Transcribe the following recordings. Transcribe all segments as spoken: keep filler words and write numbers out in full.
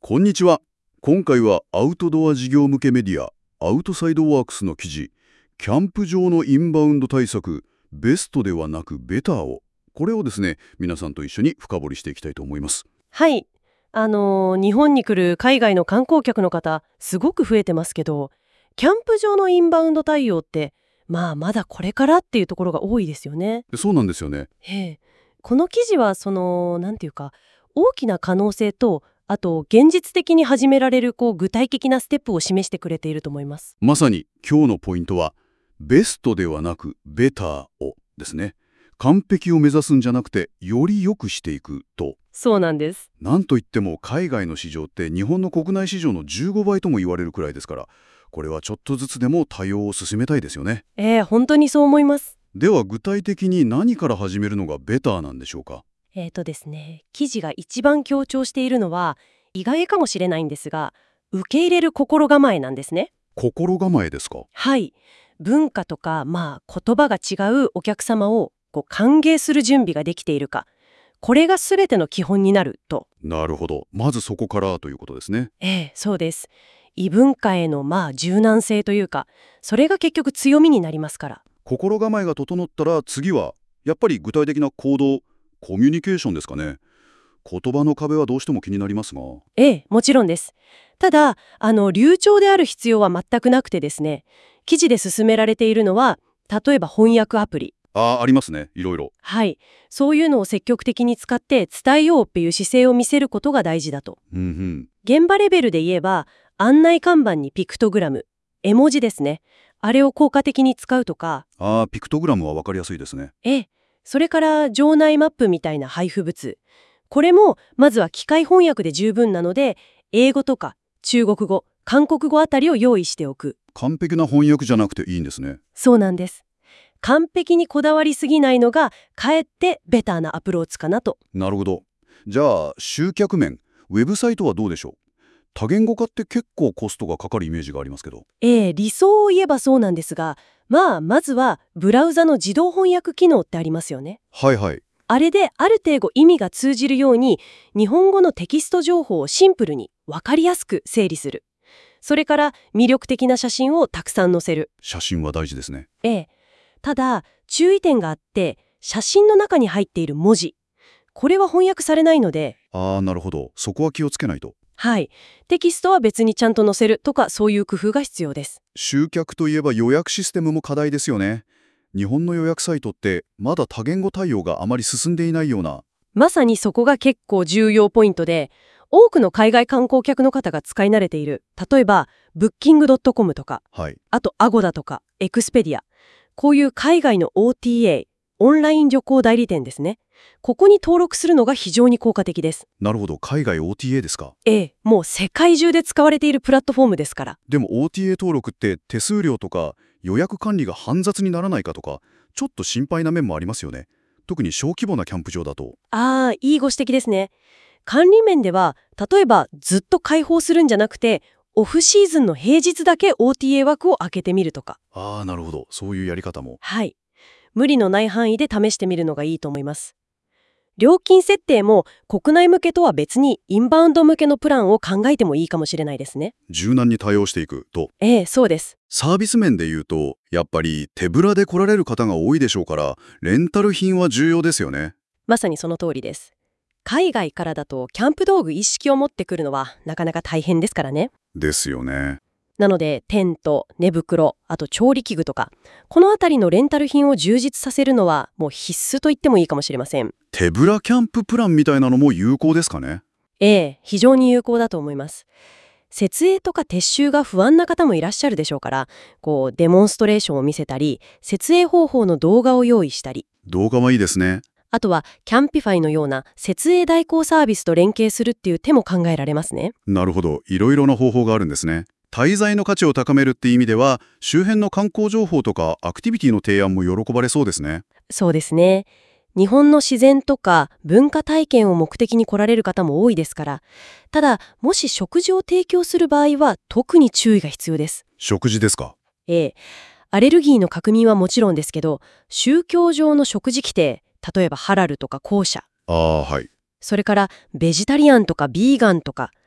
こんにちは。今回はアウトドア事業向けメディア、アウトサイドワークスの記事、キャンプ場のインバウンド対策、ベストではなくベターを、これをですね、皆さんと一緒に深掘りしていきたいと思います。 はい。あのー日本に来る海外の観光客の方、すごく増えてますけど、キャンプ場のインバウンド対応って、まあまだこれからっていうところが多いですよね。 でそうなんですよね。 へえ。この記事は、その、なんていうか、大きな可能性と、あと、現実的に始められる、こう、具体的なステップを示してくれていると思います。 まさに今日のポイントは、ベストではなくベターをですね。完璧を目指すんじゃなくて、より良くしていくと。 そうなんです。 なんといっても海外の市場って日本の国内市場のじゅうごばいとも言われるくらいですから、これはちょっとずつでも対応を進めたいですよね。 ええ、本当にそう思います。 では具体的に何から始めるのがベターなんでしょうか。 えーとですね、記事が一番強調しているのは、意外かもしれないんですが、受け入れる心構えなんですね。 心構えですか。 はい。文化とか、まあ、言葉が違うお客様をこう歓迎する準備ができているか。これが全ての基本になると。 なるほど。まずそこからということですね。 ええ、そうです。異文化へのまあ柔軟性というか、それが結局強みになりますから。 心構えが整ったら次はやっぱり具体的な行動、コミュニケーションですかね。言葉の壁はどうしても気になりますが。 ええ、もちろんです。ただ、あの、流暢である必要は全くなくてですね、記事で勧められているのは、例えば翻訳アプリ。 ああ、ありますね。いろいろ。 はい。そういうのを積極的に使って伝えようっていう姿勢を見せることが大事だと。 うんうん。 現場レベルで言えば、案内看板にピクトグラム、絵文字ですね。あれを効果的に使うとか、 ああ、ピクトグラムはわかりやすいですね。 ええ、それから場内マップみたいな配布物。これも、まずは機械翻訳で十分なので、英語とか中国語、韓国語あたりを用意しておく。 完璧な翻訳じゃなくていいんですね。 そうなんです。完璧にこだわりすぎないのが、かえってベターなアプローチかなと。 なるほど。じゃあ集客面、ウェブサイトはどうでしょう。多言語化って結構コストがかかるイメージがありますけど。 ええ、理想を言えばそうなんですが、まあ、まずはブラウザの自動翻訳機能ってありますよね。 はいはい。 あれである程度意味が通じるように、日本語のテキスト情報をシンプルに分かりやすく整理する。それから魅力的な写真をたくさん載せる。 写真は大事ですね。 ええ。ただ、注意点があって、写真の中に入っている文字。これは翻訳されないので、 ああ、なるほど。そこは気をつけないと。 はい。テキストは別にちゃんと載せるとか、そういう工夫が必要です。 集客といえば予約システムも課題ですよね。日本の予約サイトってまだ多言語対応があまり進んでいないような。 まさにそこが結構重要ポイントで、多くの海外観光客の方が使い慣れている、例えば、ブッキングドットコム とか、 はい。 あとアゴダとか、エクスペディア。こういう海外の オーティーエー、オンライン旅行代理店ですね。ここに登録するのが非常に効果的です。 なるほど。海外 オーティーエー ですか。 ええ、もう世界中で使われているプラットフォームですから。 でも オーティーエー 登録って手数料とか予約管理が煩雑にならないかとか、ちょっと心配な面もありますよね。特に小規模なキャンプ場だと。 ああ、いいご指摘ですね。管理面では、例えばずっと開放するんじゃなくて、オフシーズンの平日だけ オーティーエー 枠を開けてみるとか。 ああ、なるほど。そういうやり方も。 はい。無理のない範囲で試してみるのがいいと思います。料金設定も国内向けとは別にインバウンド向けのプランを考えてもいいかもしれないですね。 柔軟に対応していくと。 ええ、そうです。 サービス面で言うと、やっぱり手ぶらで来られる方が多いでしょうから、レンタル品は重要ですよね。 まさにその通りです。海外からだとキャンプ道具一式を持ってくるのはなかなか大変ですからね。 ですよね。 なのでテント、寝袋、あと調理器具とか、このあたりのレンタル品を充実させるのはもう必須と言ってもいいかもしれません。 手ぶらキャンププランみたいなのも有効ですかね。 ええ、非常に有効だと思います。設営とか撤収が不安な方もいらっしゃるでしょうから、こうデモンストレーションを見せたり、設営方法の動画を用意したり、 動画はいいですね。 あとはキャンピファイのような設営代行サービスと連携するっていう手も考えられますね。 なるほど。いろいろな方法があるんですね。滞在の価値を高めるって意味では、周辺の観光情報とかアクティビティの提案も喜ばれそうですね。 そうですね。日本の自然とか文化体験を目的に来られる方も多いですから、ただ、もし食事を提供する場合は特に注意が必要です。 食事ですか。 ええ、アレルギーの確認はもちろんですけど、宗教上の食事規定、例えばハラルとかコーシャ、 ああ、はい。 それからベジタリアンとかビーガンとか、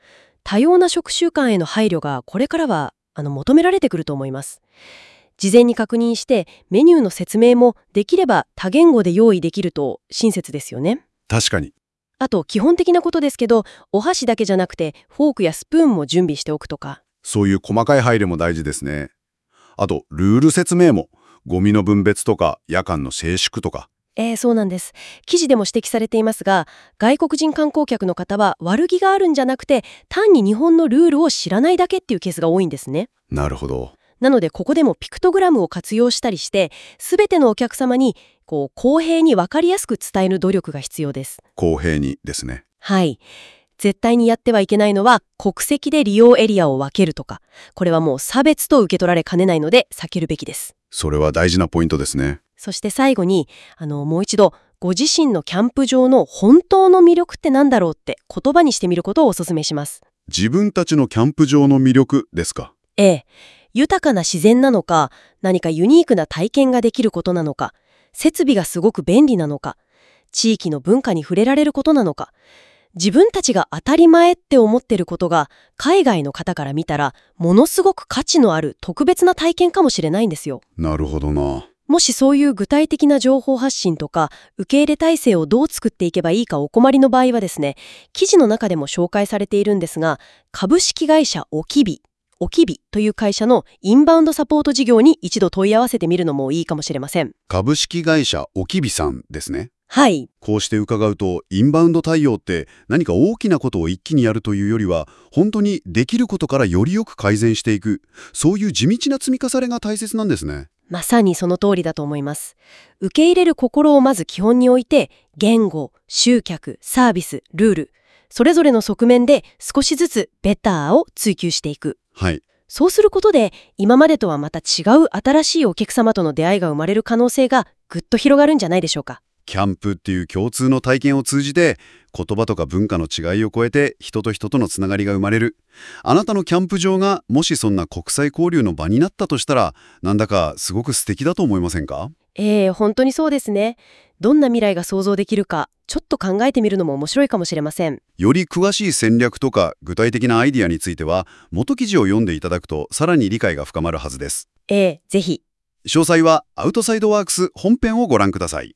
多様な食習慣への配慮がこれからはあの求められてくると思います。事前に確認してメニューの説明もできれば多言語で用意できると親切ですよね。 確かに。 あと基本的なことですけど、お箸だけじゃなくてフォークやスプーンも準備しておくとか。 そういう細かい配慮も大事ですね。あと、ルール説明も、ゴミの分別とか夜間の静粛とか。 えー、そうなんです。記事でも指摘されていますが、外国人観光客の方は悪気があるんじゃなくて、単に日本のルールを知らないだけっていうケースが多いんですね。 なるほど。 なのでここでもピクトグラムを活用したりして、すべてのお客様にこう公平に分かりやすく伝える努力が必要です。 公平にですね。 はい。絶対にやってはいけないのは国籍で利用エリアを分けるとか、これはもう差別と受け取られかねないので避けるべきです。 それは大事なポイントですね。 そして最後にあのもう一度ご自身のキャンプ場の本当の魅力って何だろうって言葉にしてみることをお勧めします。 自分たちのキャンプ場の魅力ですか。 ええ。豊かな自然なのか、何かユニークな体験ができることなのか、設備がすごく便利なのか、地域の文化に触れられることなのか、自分たちが当たり前って思ってることが海外の方から見たらものすごく価値のある特別な体験かもしれないんですよ。 なるほどな。 もしそういう具体的な情報発信とか受け入れ体制をどう作っていけばいいかお困りの場合はですね、記事の中でも紹介されているんですが、株式会社おきびおきびという会社のインバウンドサポート事業に一度問い合わせてみるのもいいかもしれません。 株式会社おきびさんですね。 はい。 こうして伺うと、インバウンド対応って何か大きなことを一気にやるというよりは、本当にできることからよりよく改善していく、そういう地道な積み重ねが大切なんですね。 まさにその通りだと思います。受け入れる心をまず基本に置いて、言語、集客、サービス、ルール、それぞれの側面で少しずつベターを追求していく。 はい。 そうすることで、今までとはまた違う新しいお客様との出会いが生まれる可能性がぐっと広がるんじゃないでしょうか。 キャンプっていう共通の体験を通じて、言葉とか文化の違いを超えて人と人とのつながりが生まれる。あなたのキャンプ場がもしそんな国際交流の場になったとしたら、なんだかすごく素敵だと思いませんか？ ええ、本当にそうですね。どんな未来が想像できるか、ちょっと考えてみるのも面白いかもしれません。 より詳しい戦略とか具体的なアイディアについては、元記事を読んでいただくとさらに理解が深まるはずです。 ええ、ぜひ。 詳細はアウトサイドワークス本編をご覧ください。